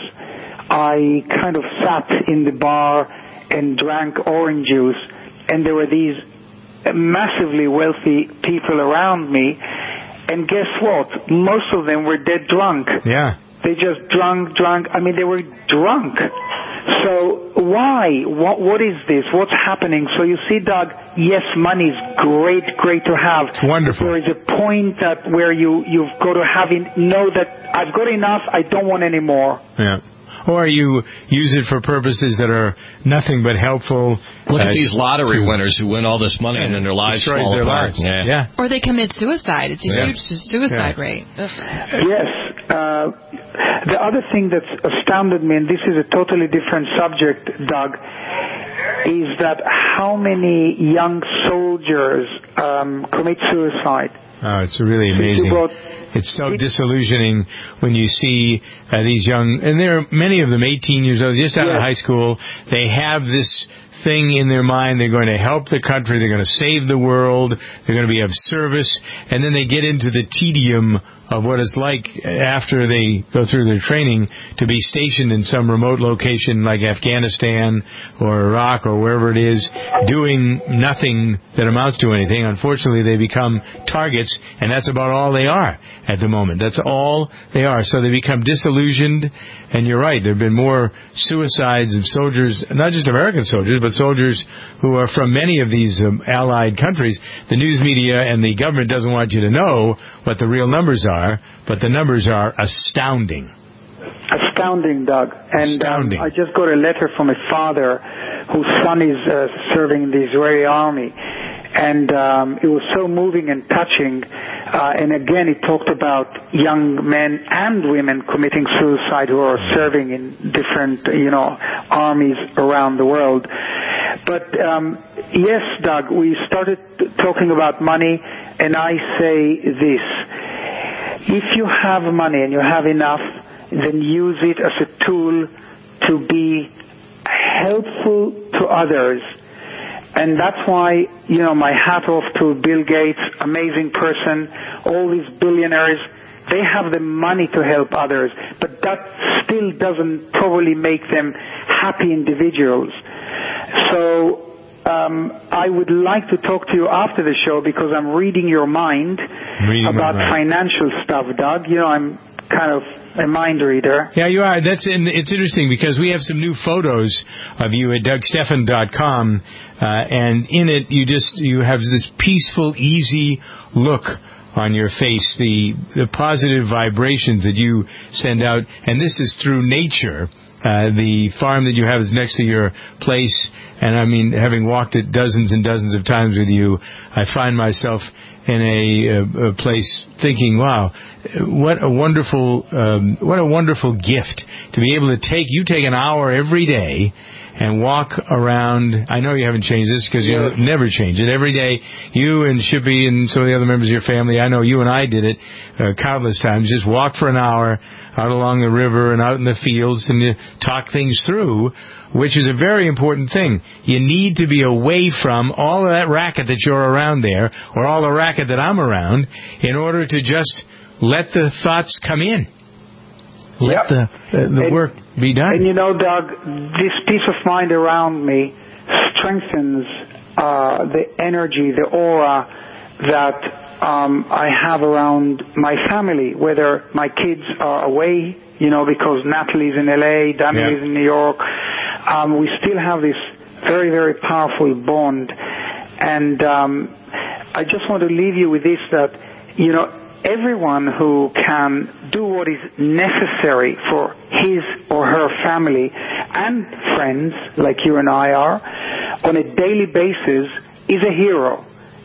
I kind of sat in the bar and drank orange juice, and there were these massively wealthy people around me, and guess what? Most of them were dead drunk. Yeah. They just drunk, drunk. I mean, they were drunk. So why? What, what is this? What's happening? So you see, Doug, yes, money is great, great to have. It's wonderful. There is a point that where you, you've got to have in, know that I've got enough, I don't want any more. Yeah. Or you use it for purposes that are nothing but helpful. Look uh, at these lottery winners who win all this money and then their lives destroys fall their apart. lives. Yeah. yeah. Or they commit suicide. It's a yeah. huge suicide yeah. rate. Ugh. Yes. Uh, the other thing that's astounded me, and this is a totally different subject, Doug, is that how many young soldiers um, commit suicide. Oh, it's really amazing. It's so disillusioning when you see uh, these young, and there are many of them eighteen years old, just out yes. of high school. They have this thing in their mind. They're going to help the country. They're going to save the world. They're going to be of service. And then they get into the tedium of what it's like after they go through their training to be stationed in some remote location like Afghanistan or Iraq or wherever it is, doing nothing that amounts to anything. Unfortunately, they become targets, and that's about all they are at the moment. That's all they are. So they become disillusioned, and you're right, there have been more suicides of soldiers, not just American soldiers, but soldiers who are from many of these um, allied countries. The news media and the government doesn't want you to know what the real numbers are, but the numbers are astounding. Astounding, Doug. And Astounding. Um, I just got a letter from a father whose son is uh, serving in the Israeli army. And um, it was so moving and touching. Uh, and again, it talked about young men and women committing suicide who are serving in different, you know, armies around the world. But um, yes, Doug, we started talking about money, and I say this. If you have money and you have enough, then use it as a tool to be helpful to others. And that's why, you know, my hat off to Bill Gates, amazing person, all these billionaires, they have the money to help others, but that still doesn't probably make them happy individuals. So um, I would like to talk to you after the show because I'm reading your mind reading about financial stuff, Doug. You know, I'm kind of a mind reader. Yeah, you are. That's in, it's interesting because we have some new photos of you at Doug Stephan dot com, uh, and in it you just you have this peaceful, easy look on your face, the the positive vibrations that you send out, and this is through nature. Uh, the farm that you have is next to your place, and I mean, having walked it dozens and dozens of times with you, I find myself in a, a, a place thinking, wow, what a wonderful, um, what a wonderful gift to be able to take, you take an hour every day and walk around. I know you haven't changed this because you Yes. never change it. Every day, you and Shippy and some of the other members of your family, I know you and I did it uh, countless times, just walk for an hour out along the river and out in the fields and you talk things through, which is a very important thing. You need to be away from all of that racket that you're around there, or all the racket that I'm around, in order to just let the thoughts come in. Let Yep. the, uh, the And- work be done. And you know, Doug, this peace of mind around me strengthens uh, the energy, the aura that um, I have around my family, whether my kids are away, you know, because Natalie's in L A, Daniel's Yeah. in New York. Um, we still have this very, very powerful bond. And um, I just want to leave you with this, that, you know, everyone who can do what is necessary for his or her family and friends, like you and I are, on a daily basis is a hero.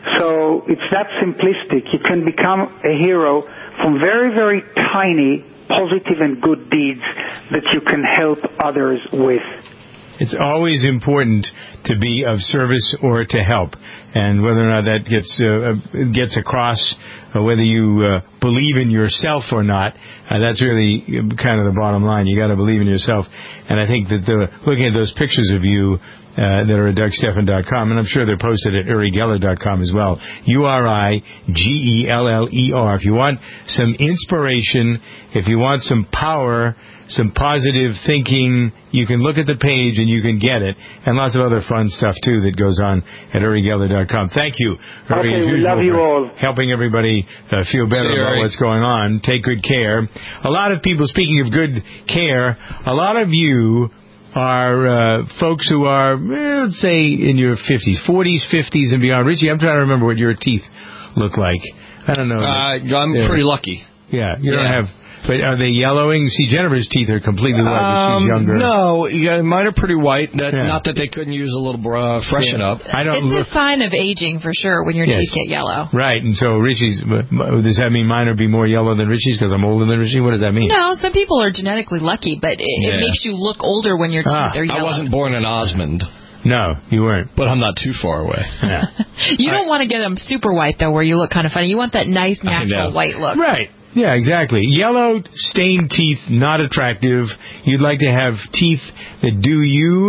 So it's that simplistic. You can become a hero from very, very tiny, positive and good deeds that you can help others with. It's always important to be of service or to help, and whether or not that gets uh, gets across, uh, whether you uh, believe in yourself or not, uh, that's really kind of the bottom line. You got to believe in yourself, and I think that the, looking at those pictures of you uh, that are at Doug Stephan dot com, and I'm sure they're posted at Uri Geller dot com as well. U R I G E L L E R. If you want some inspiration, if you want some power, some positive thinking, you can look at the page and you can get it, and lots of other fun stuff too that goes on at Uri Geller dot com. Thank you, Uri, Okay, as we usual, love you for all. helping everybody uh, feel better See you, about Uri. what's going on. Take good care. A lot of people, speaking of good care, a lot of you are uh, folks who are, eh, let's say, in your fifties, forties, fifties, and beyond. Richie, I'm trying to remember what your teeth look like. I don't know. Uh, I'm Yeah. pretty lucky. Yeah, you don't Yeah. have. But are they yellowing? See, Jennifer's teeth are completely white. Um, She's younger. no, yeah, mine are pretty white. That, Yeah. Not that they couldn't use a little uh, freshen Yeah. up. I don't It's look a sign of aging for sure when your Yes. teeth get yellow. right. And so Richie's. Does that mean mine would be more yellow than Richie's because I'm older than Richie? What does that mean? No, some people are genetically lucky, but it, Yeah. it makes you look older when your teeth Ah, are yellow. I wasn't born in Osmond, No, you weren't. but I'm not too far away. Yeah. You don't want to get them super white though, where you look kind of funny. You want that nice I natural know. white look. Right. Yeah, exactly. Yellow, stained teeth, not attractive. You'd like to have teeth that do you,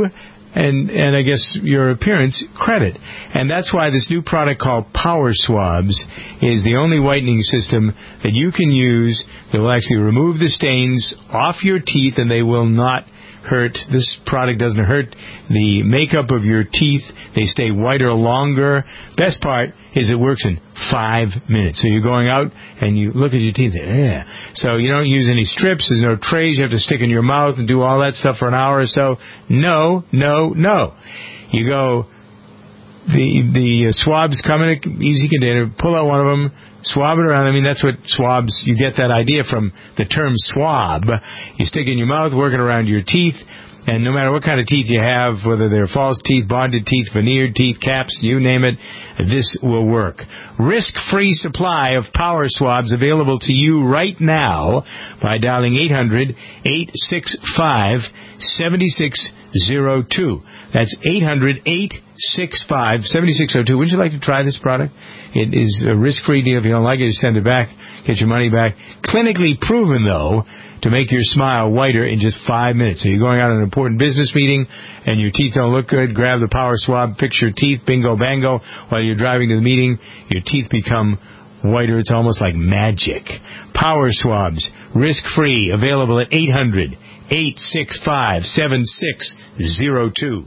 and and I guess your appearance credit. And that's why this new product called Power Swabs is the only whitening system that you can use that will actually remove the stains off your teeth, and they will not hurt. This product doesn't hurt the makeup of your teeth. They stay whiter longer. Best part is it works in five minutes. So you're going out and you look at your teeth. Yeah. So you don't use any strips. There's no trays you have to stick in your mouth and do all that stuff for an hour or so. No, no, no. You go, the the swabs come in an easy container. Pull out one of them. Swab it around. I mean, that's what swabs, you get that idea from the term swab. You stick it in your mouth, work it around your teeth, and no matter what kind of teeth you have, whether they're false teeth, bonded teeth, veneered teeth, caps, you name it, this will work. Risk-free supply of Power Swabs available to you right now by dialing eight hundred, eight six five, seven six zero two. That's eight hundred, eight six five, seven six zero two. Would you like to try this product? It is a risk-free deal. If you don't like it, you send it back, get your money back. Clinically proven, though, to make your smile whiter in just five minutes. So you're going out on an important business meeting and your teeth don't look good, grab the Power Swab, fix your teeth, bingo, bango. While you're driving to the meeting, your teeth become whiter. It's almost like magic. Power Swabs, risk-free, available at eight hundred, eight six five, seven six zero two.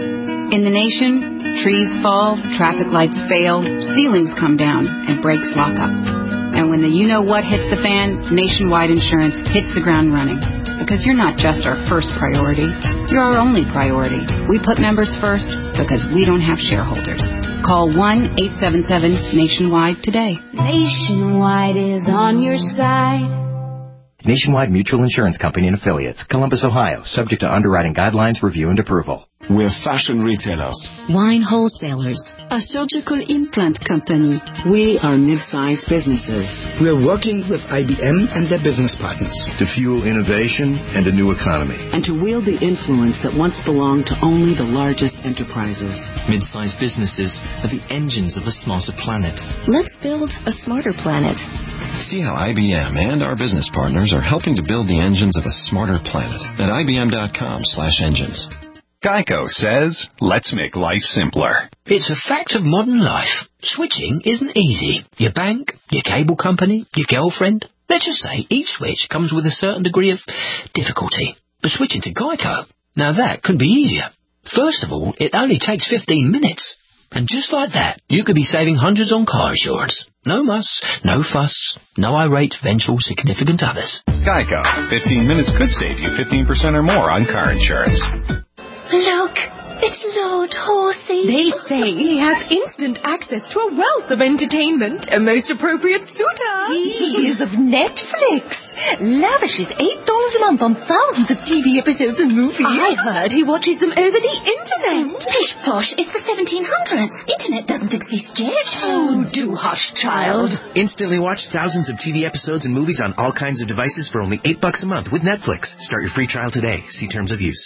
In the nation, trees fall, traffic lights fail, ceilings come down, and brakes lock up. And when the you-know-what hits the fan, Nationwide Insurance hits the ground running. Because you're not just our first priority, you're our only priority. We put members first because we don't have shareholders. Call one eight seven seven Nationwide today. Nationwide is on your side. Nationwide Mutual Insurance Company and Affiliates, Columbus, Ohio, subject to underwriting guidelines, review, and approval. We're fashion retailers, wine wholesalers, a surgical implant company. We are mid-sized businesses. We're working with I B M and their business partners to fuel innovation and a new economy, and to wield the influence that once belonged to only the largest enterprises. Mid-sized businesses are the engines of a smarter planet. Let's build a smarter planet. See how I B M and our business partners are helping to build the engines of a smarter planet at I B M dot com slash engines. Geico says, let's make life simpler. It's a fact of modern life. Switching isn't easy. Your bank, your cable company, your girlfriend. Let's just say each switch comes with a certain degree of difficulty. But switching to Geico, now that can be easier. First of all, it only takes fifteen minutes. And just like that, you could be saving hundreds on car insurance. No muss, no fuss, no irate, vengeful, significant others. Geico. fifteen minutes could save you fifteen percent or more on car insurance. Look, it's Lord Horsey. They say he has instant access to a wealth of entertainment. A most appropriate suitor. He is of Netflix. Lavishes eight dollars a month on thousands of T V episodes and movies. I heard he watches them over the internet. Pish posh, it's the seventeen hundreds. Internet doesn't exist yet. Oh, do hush, child. Instantly watch thousands of T V episodes and movies on all kinds of devices for only eight bucks a month with Netflix. Start your free trial today. See terms of use.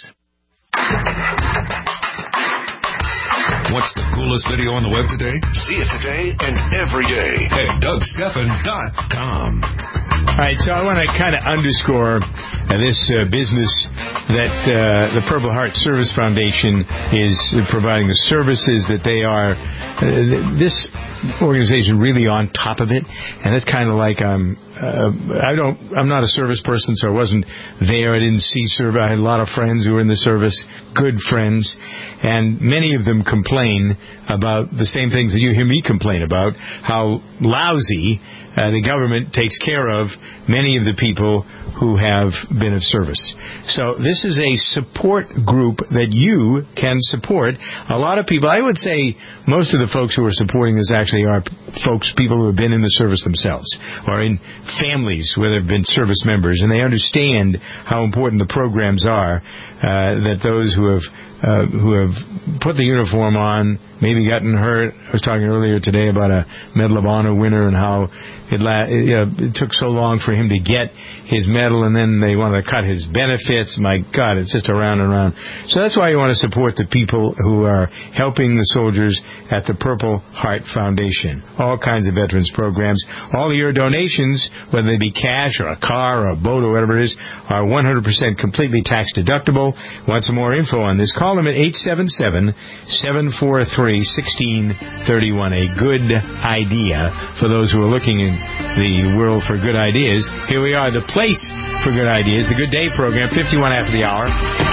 What's the coolest video on the web today? See it today and every day at Doug Stephan dot com. All right, so I want to kind of underscore uh, this uh, business that uh, the Purple Heart Service Foundation is providing, the services that they are. Uh, this organization really on top of it, and it's kind of like um, uh, I don't. I'm not a service person, so I wasn't there. I didn't see service. I had a lot of friends who were in the service, good friends, and many of them complain about the same things that you hear me complain about, how lousy uh, the government takes care of many of the people who have been of service. So this is a support group that you can support. A lot of people, I would say most of the folks who are supporting this actually are folks, people who have been in the service themselves, or in families where they've been service members, and they understand how important the programs are, uh, that those who have Uh, who have put the uniform on, maybe gotten hurt. I was talking earlier today about a Medal of Honor winner and how it, la- you know, it took so long for him to get his medal, and then they want to cut his benefits. My God, it's just around and around. So that's why you want to support the people who are helping the soldiers at the Purple Heart Foundation. All kinds of veterans programs. All of your donations, whether they be cash or a car or a boat or whatever it is, are one hundred percent completely tax deductible. Want some more info on this? Call them at eight seven seven, seven four three, one six three one. A good idea for those who are looking in the world for good ideas. Here we are, the place for good ideas, the Good Day program, fifty-one after the hour.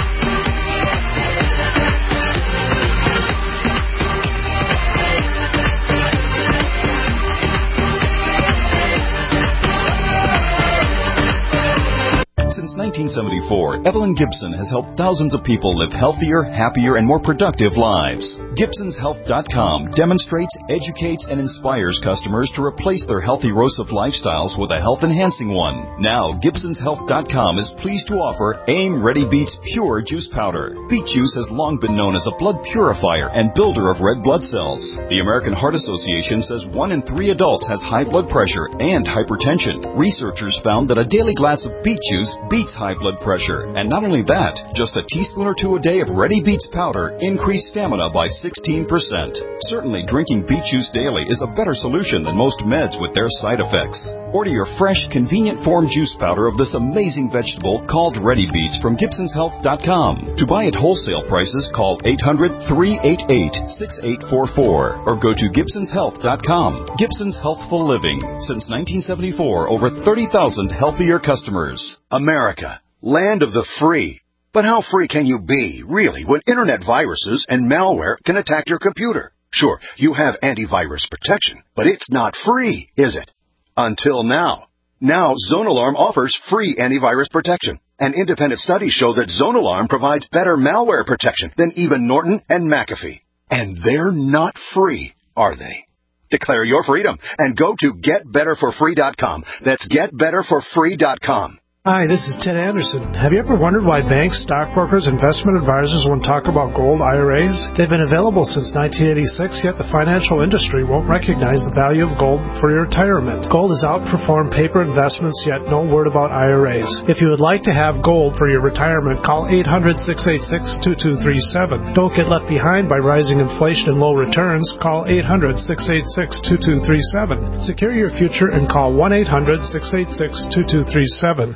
Since nineteen seventy-four, Evelyn Gibson has helped thousands of people live healthier, happier, and more productive lives. Gibsons Health dot com demonstrates, educates, and inspires customers to replace their healthy erosive lifestyles with a health-enhancing one. Now, Gibsons Health dot com is pleased to offer AIM Ready Beets Pure Juice Powder. Beet juice has long been known as a blood purifier and builder of red blood cells. The American Heart Association says one in three adults has high blood pressure and hypertension. Researchers found that a daily glass of beet juice beats high blood pressure. And not only that, just a teaspoon or two a day of Ready Beets powder increased stamina by sixteen percent. Certainly, drinking beet juice daily is a better solution than most meds with their side effects. Order your fresh, convenient form juice powder of this amazing vegetable called Ready Beets from Gibsons Health dot com. To buy at wholesale prices, call eight hundred, three eight eight, six eight four four or go to Gibsons Health dot com. Gibsons Healthful Living. Since nineteen seventy-four, over thirty thousand healthier customers. America, land of the free. But how free can you be, really, when internet viruses and malware can attack your computer? Sure, you have antivirus protection, but it's not free, is it? Until now. Now, ZoneAlarm offers free antivirus protection. And independent studies show that ZoneAlarm provides better malware protection than even Norton and McAfee. And they're not free, are they? Declare your freedom and go to get better for free dot com. That's get better for free dot com. Hi, this is Ted Anderson. Have you ever wondered why banks, stockbrokers, investment advisors won't talk about gold I R As? They've been available since nineteen eighty-six, yet the financial industry won't recognize the value of gold for your retirement. Gold has outperformed paper investments, yet no word about I R As. If you would like to have gold for your retirement, call eight hundred, six eight six, two two three seven. Don't get left behind by rising inflation and low returns. Call eight hundred, six eight six, two two three seven. Secure your future and call one eight hundred, six eight six, two two three seven.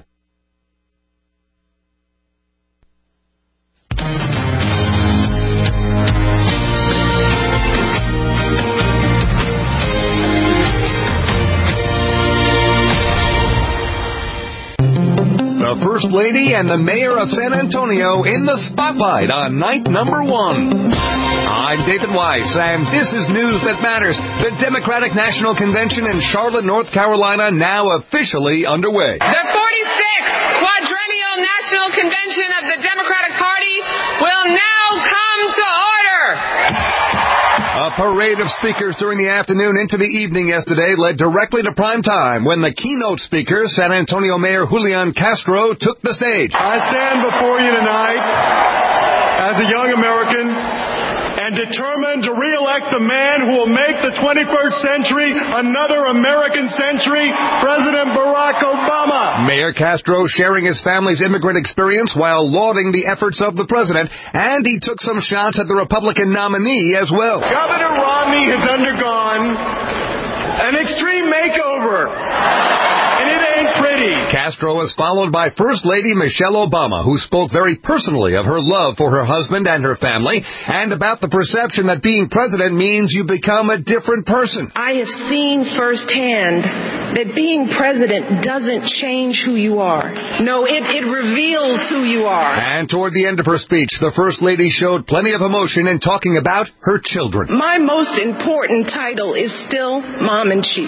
The First Lady and the Mayor of San Antonio in the spotlight on night number one. I'm David Weiss, and this is News That Matters. The Democratic National Convention in Charlotte, North Carolina, now officially underway. The forty-sixth Quadrennial National Convention of the Democratic Party will now come to order. A parade of speakers during the afternoon into the evening yesterday led directly to prime time when the keynote speaker, San Antonio Mayor Julian Castro, took the stage. I stand before you tonight as a young American and determined to re-elect the man who will make the twenty-first century another American century, President Barack Obama. Mayor Castro sharing his family's immigrant experience while lauding the efforts of the president, and he took some shots at the Republican nominee as well. Governor Romney has undergone an extreme makeover, and it ain't pretty. Castro was followed by First Lady Michelle Obama, who spoke very personally of her love for her husband and her family, and about the perception that being president means you become a different person. I have seen firsthand that being president doesn't change who you are. No, it, it reveals who you are. And toward the end of her speech, the First Lady showed plenty of emotion in talking about her children. My most important title is still Mom in Chief.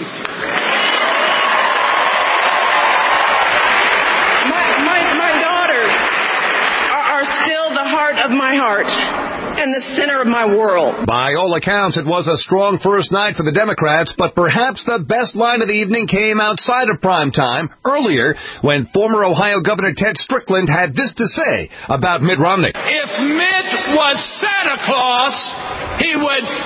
Of my heart and the center of my world. By all accounts, it was a strong first night for the Democrats, but perhaps the best line of the evening came outside of prime time, earlier, when former Ohio Governor Ted Strickland had this to say about Mitt Romney. If Mitt was Santa Claus, he would fire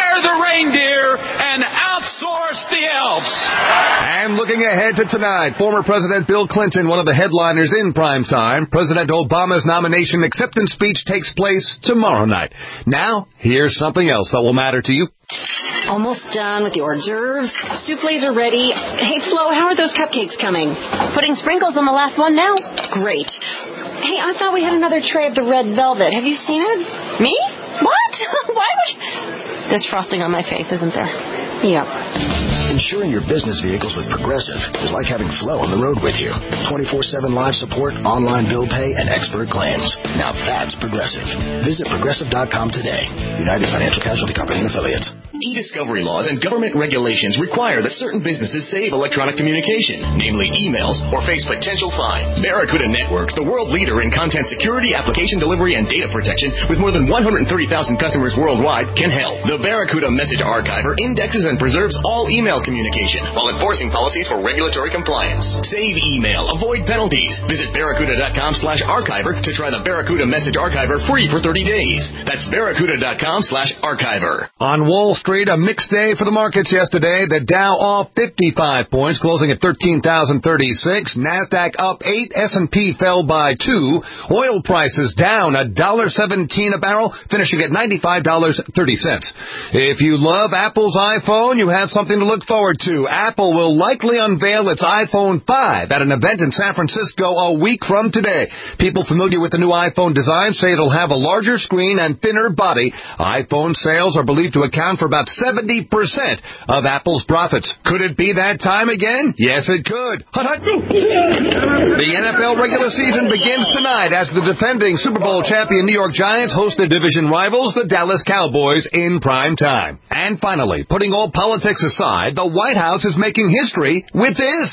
fire the reindeer and outsource the elves. And looking ahead to tonight, former President Bill Clinton, one of the headliners in prime time. President Obama's nomination acceptance speech takes place tomorrow night. Now, here's something else that will matter to you. Almost done with the hors d'oeuvres. Souffles are ready. Hey, Flo, how are those cupcakes coming? Putting sprinkles on the last one now? Great. Hey, I thought we had another tray of the red velvet. Have you seen it? Me? What? Why would... There's frosting on my face, isn't there? Yep. Insuring your business vehicles with Progressive is like having Flo on the road with you. twenty-four seven live support, online bill pay, and expert claims. Now that's Progressive. Visit Progressive dot com today. United Financial Casualty Company and Affiliates. E-discovery laws and government regulations require that certain businesses save electronic communication, namely emails, or face potential fines. Barracuda Networks, the world leader in content security, application delivery, and data protection, with more than one hundred thirty thousand customers worldwide, can help. The Barracuda Message Archiver indexes and preserves all email communication while enforcing policies for regulatory compliance. Save email. Avoid penalties. Visit Barracuda dot com slash archiver to try the Barracuda Message Archiver free for thirty days. That's Barracuda dot com slash archiver. On Wall Street, a mixed day for the markets yesterday. The Dow off fifty-five points, closing at thirteen thousand thirty-six. NASDAQ up eight. S and P fell by two. Oil prices down one dollar seventeen a barrel, finishing at ninety-five dollars and thirty cents. If you love Apple's iPhone, you have something to look forward to. Apple will likely unveil its iPhone five at an event in San Francisco a week from today. People familiar with the new iPhone design say it'll have a larger screen and thinner body. iPhone sales are believed to account for about seventy percent of Apple's profits. Could it be that time again? Yes, it could. Hut, hut. The N F L regular season begins tonight as the defending Super Bowl champion New York Giants host their division rivals, the Dallas Cowboys, in prime time. And finally, putting all politics aside, the White House is making history with this.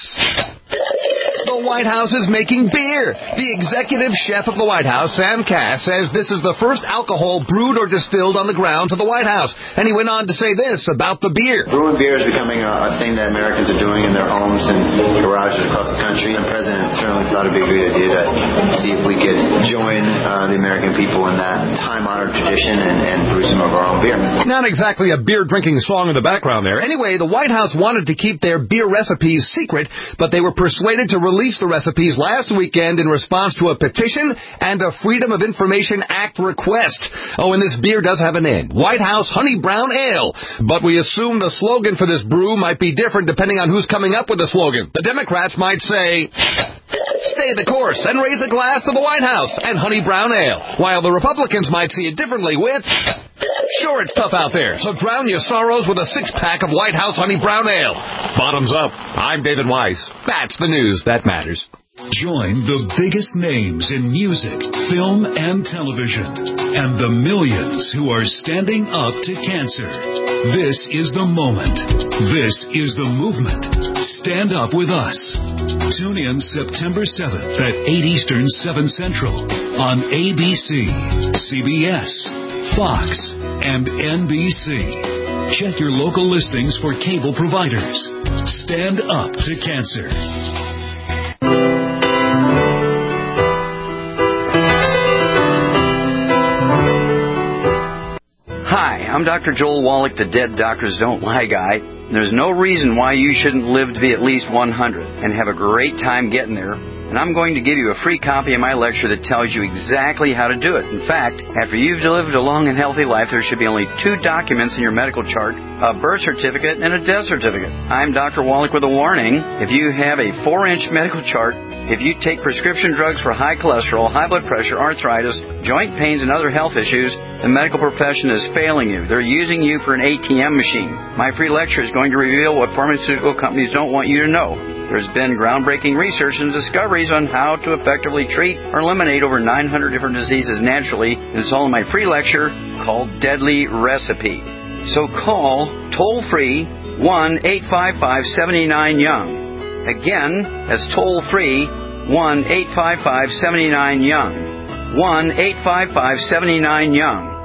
The White House is making beer. The executive chef of the White House, Sam Cass, says this is the first alcohol brewed or distilled on the grounds of the White House. And he went on to say this about the beer. Brewing beer is becoming a, a thing that Americans are doing in their homes and garages across the country. The president certainly thought it would be a good idea to see if we could join uh, the American people in that time-honored tradition and, and brew some of our own beer. Not exactly a beer-drinking song in the background there. Anyway, the White House wanted to keep their beer recipes secret, but they were persuaded to release the recipes last weekend in response to a petition and a Freedom of Information Act request. Oh, and this beer does have a name. White House Honey Brown Ale. But we assume the slogan for this brew might be different depending on who's coming up with the slogan. The Democrats might say, stay the course and raise a glass to the White House and Honey Brown Ale, while the Republicans might see it differently with, sure, it's tough out there, so drown your sorrows with a six-pack of White House Honey Brown Ale. Bottoms up. I'm David Weiss. That's the news that matters. Join the biggest names in music, film, and television, and the millions who are standing up to cancer. This is the moment. This is the movement. Stand up with us. Tune in September seventh at eight Eastern, seven Central on A B C, C B S, Fox, and N B C. Check your local listings for cable providers. Stand up to cancer. Hi, I'm Doctor Joel Wallach, the Dead Doctors Don't Lie guy. There's no reason why you shouldn't live to be at least one hundred and have a great time getting there. And I'm going to give you a free copy of my lecture that tells you exactly how to do it. In fact, after you've lived a long and healthy life, there should be only two documents in your medical chart, a birth certificate and a death certificate. I'm Doctor Wallach with a warning. If you have a four-inch medical chart, if you take prescription drugs for high cholesterol, high blood pressure, arthritis, joint pains, and other health issues, the medical profession is failing you. They're using you for an A T M machine. My free lecture is going to reveal what pharmaceutical companies don't want you to know. There's been groundbreaking research and discoveries on how to effectively treat or eliminate over nine hundred different diseases naturally. It's all in my free lecture called Deadly Recipe. So call toll-free one eight five five, seven nine, young. Again, that's toll-free one eight five five, seven nine, young. one eight five five, seven nine, young.